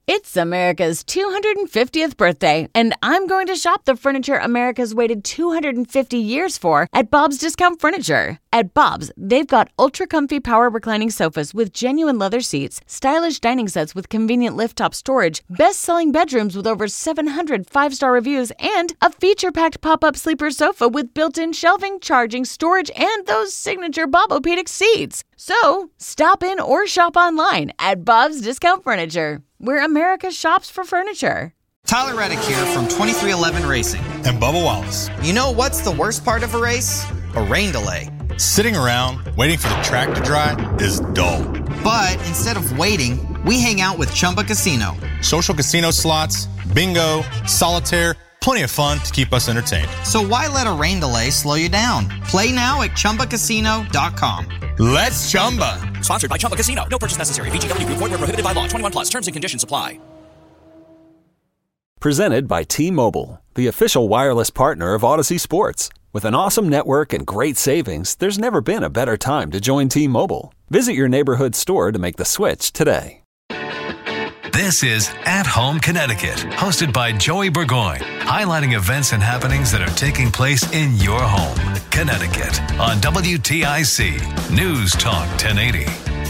It's America's 250th birthday, and I'm going to shop the furniture America's waited 250 years for at Bob's Discount Furniture. At Bob's, they've got ultra-comfy power reclining sofas with genuine leather seats, stylish dining sets with convenient lift-top storage, best-selling bedrooms with over 700 five-star reviews, and a feature-packed pop-up sleeper sofa with built-in shelving, charging, storage, and those signature Bob-O-Pedic seats. So, stop in or shop online at Bob's Discount Furniture, where America shops for furniture. Tyler Reddick here from 2311 Racing. And Bubba Wallace. You know what's the worst part of a race? A rain delay. Sitting around waiting for the track to dry is dull. But instead of waiting, we hang out with Chumba Casino. Social casino slots, bingo, solitaire, plenty of fun to keep us entertained. So why let a rain delay slow you down? Play now at ChumbaCasino.com. Let's Chumba. Sponsored by Chumba Casino. No purchase necessary. VGW Group. Void where prohibited by law. 21 plus. Terms and conditions apply. Presented by T-Mobile, the official wireless partner of Odyssey Sports. With an awesome network and great savings, there's never been a better time to join T-Mobile. Visit your neighborhood store to make the switch today. This is At Home Connecticut, hosted by Joey Burgoyne, highlighting events and happenings that are taking place in your home, Connecticut, on WTIC News Talk 1080.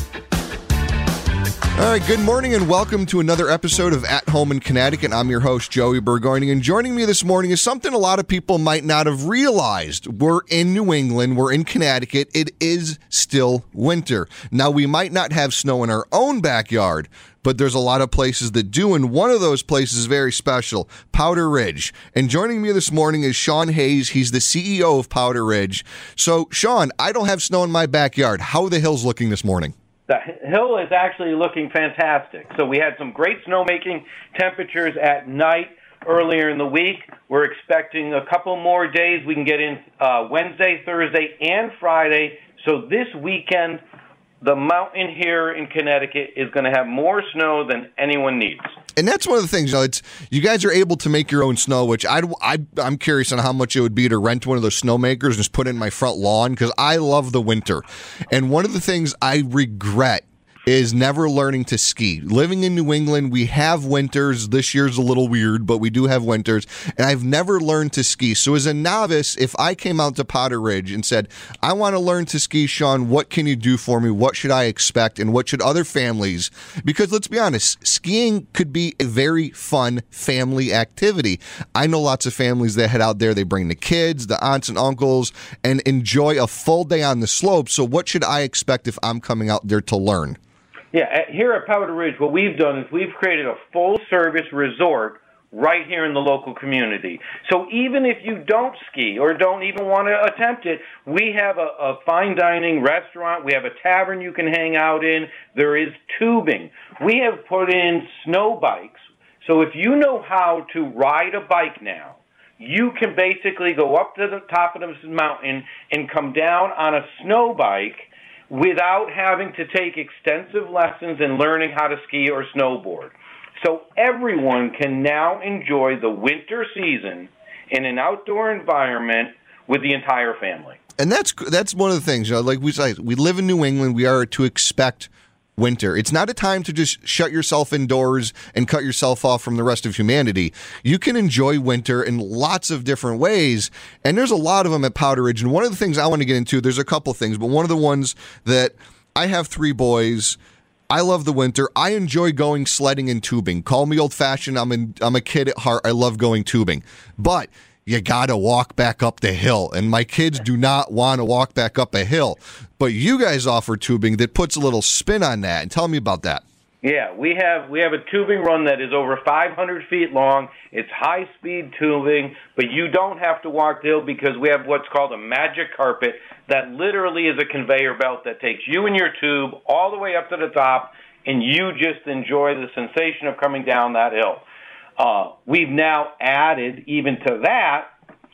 All right, good morning and welcome to another episode of At Home in Connecticut. I'm your host, Joey Burgoyne, and joining me this morning is something a lot of people might not have realized. We're in New England, we're in Connecticut, it is still winter. Now, we might not have snow in our own backyard, but there's a lot of places that do, and one of those places is very special, Powder Ridge. And joining me this morning is Sean Hayes. He's the CEO of Powder Ridge. So, Sean, I don't have snow in my backyard. How are the hills looking this morning? The hill is actually looking fantastic. So we had some great snowmaking temperatures at night earlier in the week. We're expecting a couple more days. We can get in Wednesday, Thursday, and Friday. So this weekend, the mountain here in Connecticut is going to have more snow than anyone needs. And that's one of the things, it's you guys are able to make your own snow, which I'm curious on how much it would be to rent one of those snowmakers and just put it in my front lawn, because I love the winter. And one of the things I regret is never learning to ski. Living in New England, we have winters. This year's a little weird, but we do have winters, and I've never learned to ski. So as a novice, if I came out to Powder Ridge and said, I want to learn to ski, Sean, what can you do for me? What should I expect? And what should other families? Because let's be honest, skiing could be a very fun family activity. I know lots of families that head out there, they bring the kids, the aunts and uncles, and enjoy a full day on the slope. So what should I expect if I'm coming out there to learn? Yeah, here at Powder Ridge, what we've done is we've created a full-service resort right here in the local community. So even if you don't ski or don't even want to attempt it, we have a fine dining restaurant. We have a tavern you can hang out in. There is tubing. We have put in snow bikes. So if you know how to ride a bike now, you can basically go up to the top of this mountain and come down on a snow bike without having to take extensive lessons in learning how to ski or snowboard. So everyone can now enjoy the winter season in an outdoor environment with the entire family. And that's one of the things, like we say, we live in New England, we are to expect winter. It's not a time to just shut yourself indoors and cut yourself off from the rest of humanity. You can enjoy winter in lots of different ways, and there's a lot of them at Powder Ridge. And one of the things I want to get into, there's a couple things, but one of the ones that I have 3 boys. I love the winter. I enjoy going sledding and tubing. Call me old-fashioned. I'm a kid at heart. I love going tubing. But you got to walk back up the hill, and my kids do not want to walk back up a hill. But you guys offer tubing that puts a little spin on that, and tell me about that. Yeah, we have a tubing run that is over 500 feet long. It's high-speed tubing, but you don't have to walk the hill because we have what's called a magic carpet that literally is a conveyor belt that takes you and your tube all the way up to the top, and you just enjoy the sensation of coming down that hill. We've now added, even to that,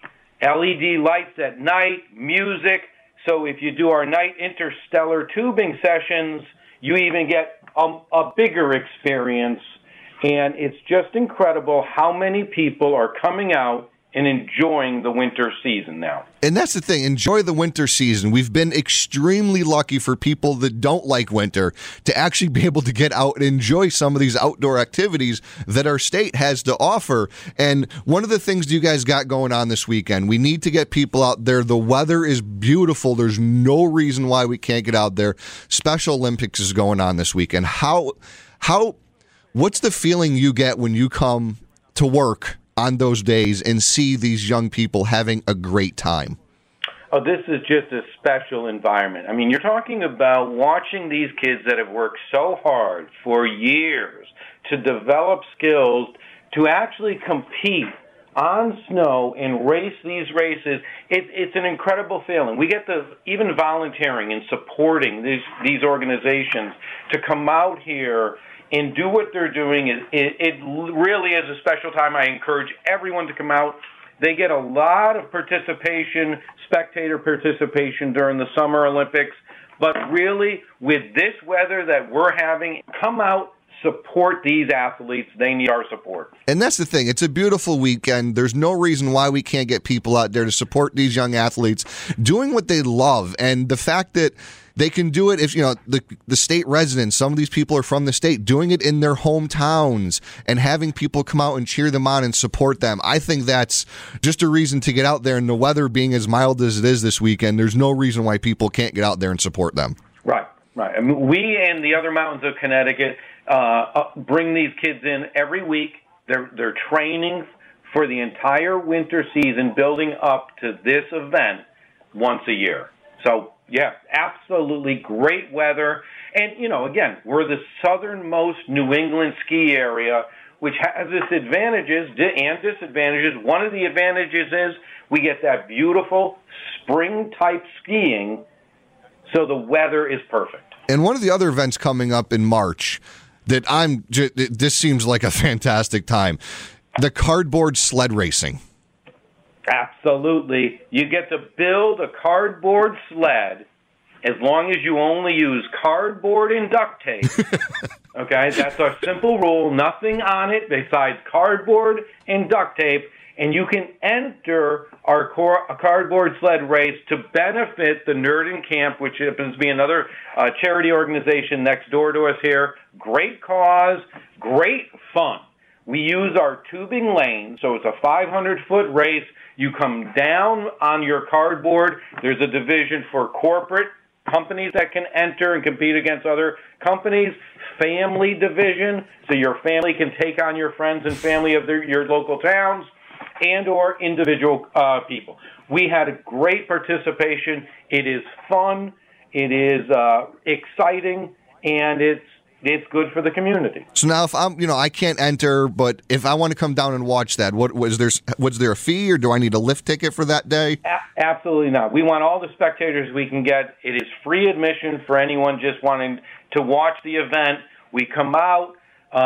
LED lights at night, music. So if you do our night interstellar tubing sessions, you even get a bigger experience. And it's just incredible how many people are coming out and enjoying the winter season now. And that's the thing. Enjoy the winter season. We've been extremely lucky for people that don't like winter to actually be able to get out and enjoy some of these outdoor activities that our state has to offer. And one of the things you guys got going on this weekend, we need to get people out there. The weather is beautiful. There's no reason why we can't get out there. Special Olympics is going on this weekend. What's the feeling you get when you come to work on those days and see these young people having a great time? Oh, this is just a special environment. I mean, you're talking about watching these kids that have worked so hard for years to develop skills to actually compete on snow and race these races. It's an incredible feeling. We get even volunteering and supporting these organizations to come out here and do what they're doing. It really is a special time. I encourage everyone to come out. They get a lot of participation, spectator participation during the Summer Olympics. But really, with this weather that we're having, come out, support these athletes. They need our support. And that's the thing. It's a beautiful weekend. There's no reason why we can't get people out there to support these young athletes doing what they love. And the fact that they can do it if, the state residents, some of these people are from the state, doing it in their hometowns and having people come out and cheer them on and support them. I think that's just a reason to get out there, and the weather being as mild as it is this weekend, there's no reason why people can't get out there and support them. Right. I mean, we and the other mountains of Connecticut bring these kids in every week. They're training for the entire winter season, building up to this event once a year. So, yeah, absolutely great weather. And, again, we're the southernmost New England ski area, which has its advantages and disadvantages. One of the advantages is we get that beautiful spring-type skiing, so the weather is perfect. And one of the other events coming up in March that this seems like a fantastic time, the cardboard sled racing. Absolutely. You get to build a cardboard sled as long as you only use cardboard and duct tape. Okay, that's our simple rule. Nothing on it besides cardboard and duct tape. And you can enter our cardboard sled race to benefit the Nerd Camp, which happens to be another charity organization next door to us here. Great cause, great fun. We use our tubing lane, so it's a 500-foot race. You come down on your cardboard. There's a division for corporate companies that can enter and compete against other companies. Family division, so your family can take on your friends and family of your local towns, and or individual people. We had a great participation. It is fun. It is exciting, and it's good for the community. So now, if I can't enter, but if I want to come down and watch that, was there a fee, or do I need a lift ticket for that day? Absolutely not. We want all the spectators we can get. It is free admission for anyone just wanting to watch the event. We come out,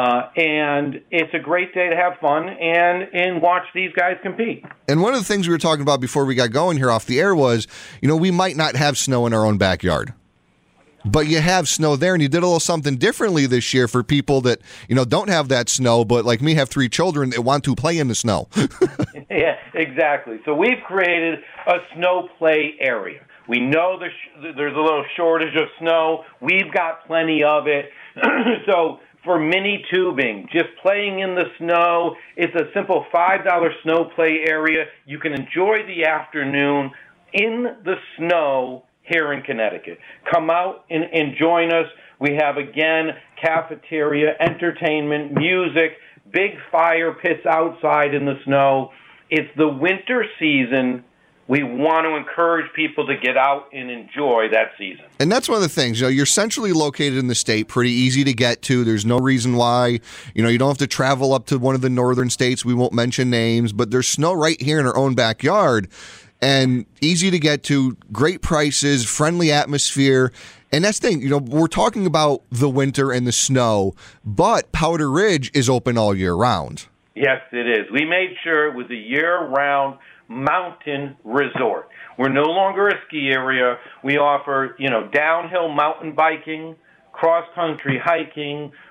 and it's a great day to have fun and watch these guys compete. And one of the things we were talking about before we got going here off the air was, we might not have snow in our own backyard, but you have snow there, and you did a little something differently this year for people that, don't have that snow, but like me, have 3 children that want to play in the snow. Yeah, exactly. So we've created a snow play area. We know there's a little shortage of snow. We've got plenty of it. So for mini tubing, just playing in the snow, it's a simple $5 snow play area. You can enjoy the afternoon in the snow here in Connecticut. Come out and join us. We have, again, cafeteria, entertainment, music, big fire pits outside in the snow. It's the winter season. We want to encourage people to get out and enjoy that season. And that's one of the things. You're centrally located in the state, pretty easy to get to. There's no reason why, you don't have to travel up to one of the northern states. We won't mention names, but there's snow right here in our own backyard. And easy to get to, great prices, friendly atmosphere. And that's the thing, we're talking about the winter and the snow, but Powder Ridge is open all year round. Yes, it is. We made sure it was a year-round mountain resort. We're no longer a ski area. We offer, downhill mountain biking, cross-country hiking.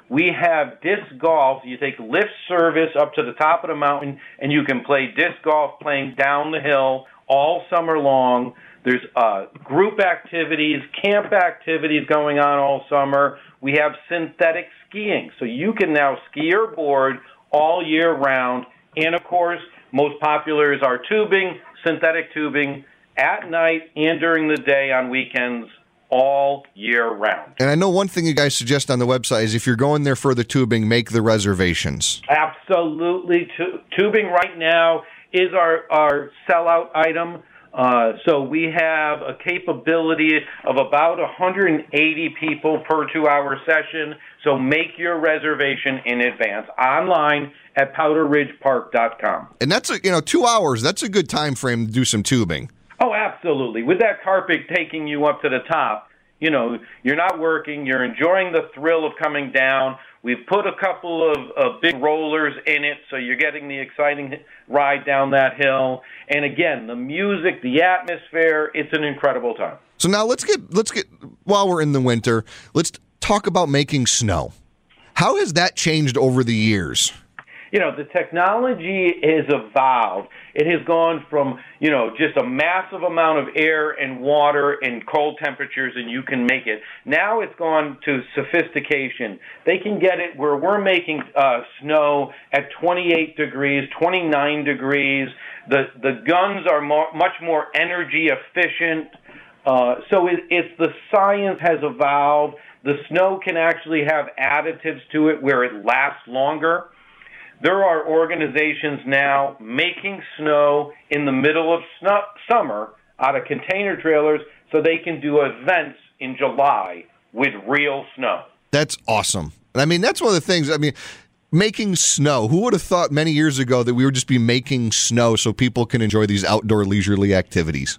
we have disc golf. You take lift service up to the top of the mountain, and you can play disc golf playing down the hill all summer long. There's group activities, camp activities going on all summer. We have synthetic skiing, so you can now ski or board all year round. And, of course, most popular is our tubing, synthetic tubing, at night and during the day on weekends, all year round. And I know one thing you guys suggest on the website is if you're going there for the tubing, make the reservations. Absolutely. Tubing right now is our sellout item. So we have a capability of about 180 people per 2-hour session. So make your reservation in advance online at PowderRidgePark.com. And that's 2 hours. That's a good time frame to do some tubing. Oh, absolutely. With that carpet taking you up to the top, you're not working. You're enjoying the thrill of coming down. We've put a couple of big rollers in it, so you're getting the exciting ride down that hill. And again, the music, the atmosphere, it's an incredible time. So now let's get while we're in the winter, let's talk about making snow. How has that changed over the years? The technology has evolved. It has gone from, just a massive amount of air and water and cold temperatures, and you can make it. Now it's gone to sophistication. They can get it where we're making snow at 28 degrees, 29 degrees. The guns are much more energy efficient. So it's the science has evolved. The snow can actually have additives to it where it lasts longer. There are organizations now making snow in the middle of summer out of container trailers so they can do events in July with real snow. That's awesome. I mean, that's one of the things, making snow. Who would have thought many years ago that we would just be making snow so people can enjoy these outdoor leisurely activities?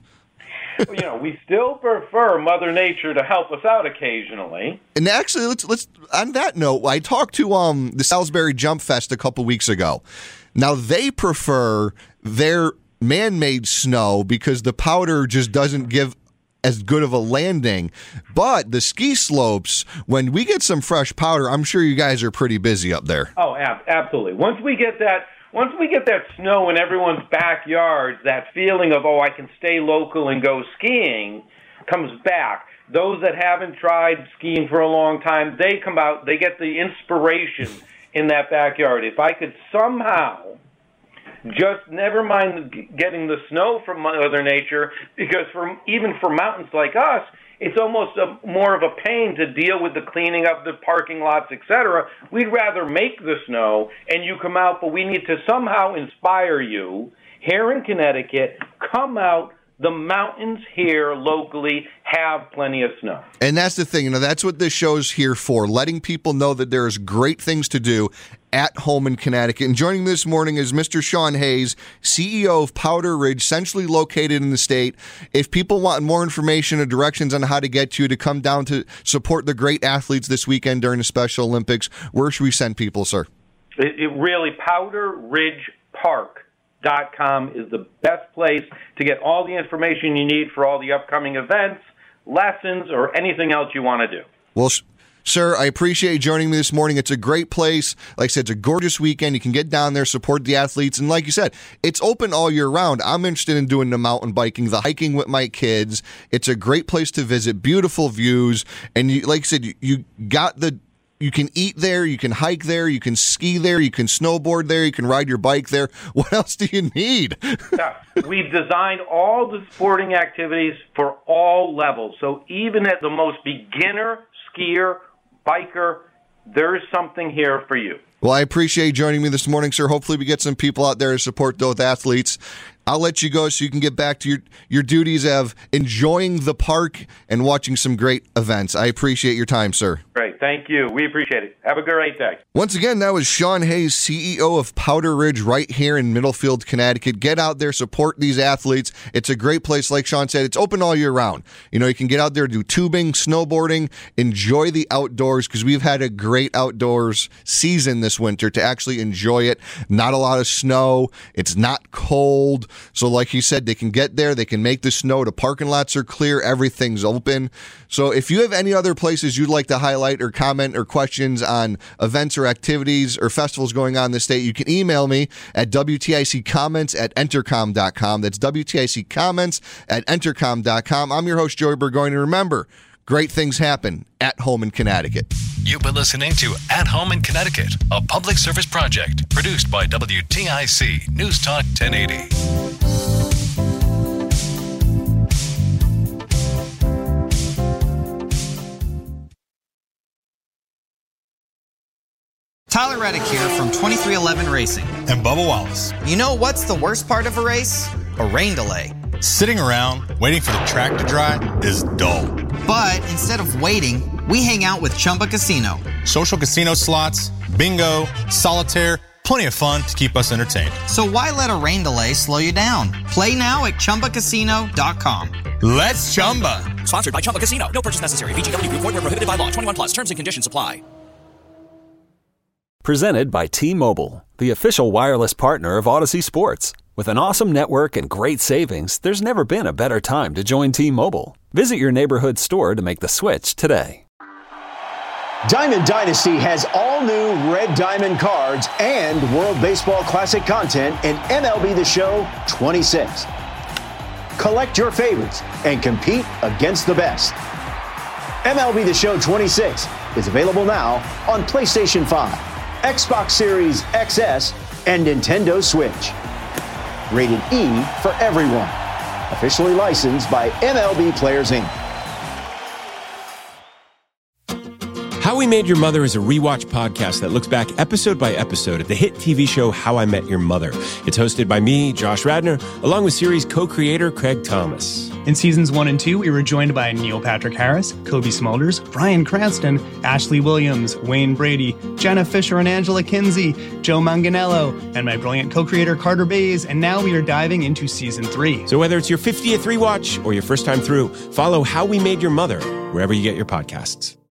We still prefer Mother Nature to help us out occasionally. And actually, let's on that note, I talked to the Salisbury Jump Fest a couple weeks ago. Now, they prefer their man-made snow because the powder just doesn't give as good of a landing. But the ski slopes, when we get some fresh powder, I'm sure you guys are pretty busy up there. Oh, absolutely. Once we get that snow in everyone's backyards, that feeling of, I can stay local and go skiing comes back. Those that haven't tried skiing for a long time, they come out, they get the inspiration in that backyard. If I could somehow just never mind getting the snow from Mother Nature, because even for mountains like us, it's almost more of a pain to deal with the cleaning up the parking lots, etc. We'd rather make the snow and you come out, but we need to somehow inspire you here in Connecticut. Come out. The mountains here locally have plenty of snow. And that's the thing. That's what this show's here for, letting people know that there's great things to do at home in Connecticut. And joining me this morning is Mr. Sean Hayes, CEO of Powder Ridge, centrally located in the state. If people want more information or directions on how to get you to come down to support the great athletes this weekend during the Special Olympics, where should we send people, sir? It really, PowderRidgePark.com is the best place to get all the information you need for all the upcoming events, lessons, or anything else you want to do. Well, sir, I appreciate you joining me this morning. It's a great place. Like I said, it's a gorgeous weekend. You can get down there, support the athletes. And like you said, it's open all year round. I'm interested in doing the mountain biking, the hiking with my kids. It's a great place to visit, beautiful views. And like I said, you can eat there, you can hike there, you can ski there, you can snowboard there, you can ride your bike there. What else do you need? We've designed all the sporting activities for all levels. So even at the most beginner skier, biker, there's something here for you. Well, I appreciate you joining me this morning, sir. Hopefully we get some people out there to support those athletes. I'll let you go so you can get back to your duties of enjoying the park and watching some great events. I appreciate your time, sir. Great. Thank you. We appreciate it. Have a great day. Once again, that was Sean Hayes, CEO of Powder Ridge right here in Middlefield, Connecticut. Get out there, support these athletes. It's a great place. Like Sean said, it's open all year round. You can get out there, do tubing, snowboarding, enjoy the outdoors, because we've had a great outdoors season this winter to actually enjoy it. Not a lot of snow. It's not cold. So like he said, they can get there, they can make the snow, the parking lots are clear, everything's open. So if you have any other places you'd like to highlight or comment or questions on events or activities or festivals going on in the state, you can email me at WTICcomments@entercom.com. That's WTICcomments@entercom.com. I'm your host, Joey Burgoyne, and remember, great things happen at home in Connecticut. You've been listening to At Home in Connecticut, a public service project produced by WTIC News Talk 1080. Tyler Reddick here from 2311 Racing. And Bubba Wallace. You know what's the worst part of a race? A rain delay. Sitting around waiting for the track to dry is dull. But instead of waiting, we hang out with Chumba Casino. Social casino slots, bingo, solitaire, plenty of fun to keep us entertained. So why let a rain delay slow you down? Play now at ChumbaCasino.com. Let's Chumba. Sponsored by Chumba Casino. No purchase necessary. VGW Group. Void where prohibited by law. 21 plus. Terms and conditions apply. Presented by T-Mobile, the official wireless partner of Odyssey Sports. With an awesome network and great savings, there's never been a better time to join T-Mobile. Visit your neighborhood store to make the switch today. Diamond Dynasty has all new Red Diamond cards and World Baseball Classic content in MLB The Show 26. Collect your favorites and compete against the best. MLB The Show 26 is available now on PlayStation 5, Xbox Series XS, and Nintendo Switch. Rated E for everyone. Officially licensed by MLB Players Inc. How We Made Your Mother is a rewatch podcast that looks back episode by episode at the hit TV show How I Met Your Mother. It's hosted by me, Josh Radnor, along with series co-creator Craig Thomas. In seasons 1 and 2, we were joined by Neil Patrick Harris, Kobe Smulders, Bryan Cranston, Ashley Williams, Wayne Brady, Jenna Fisher and Angela Kinsey, Joe Manganiello, and my brilliant co-creator Carter Bays, and now we are diving into season 3. So whether it's your 50th rewatch or your first time through, follow How We Made Your Mother wherever you get your podcasts.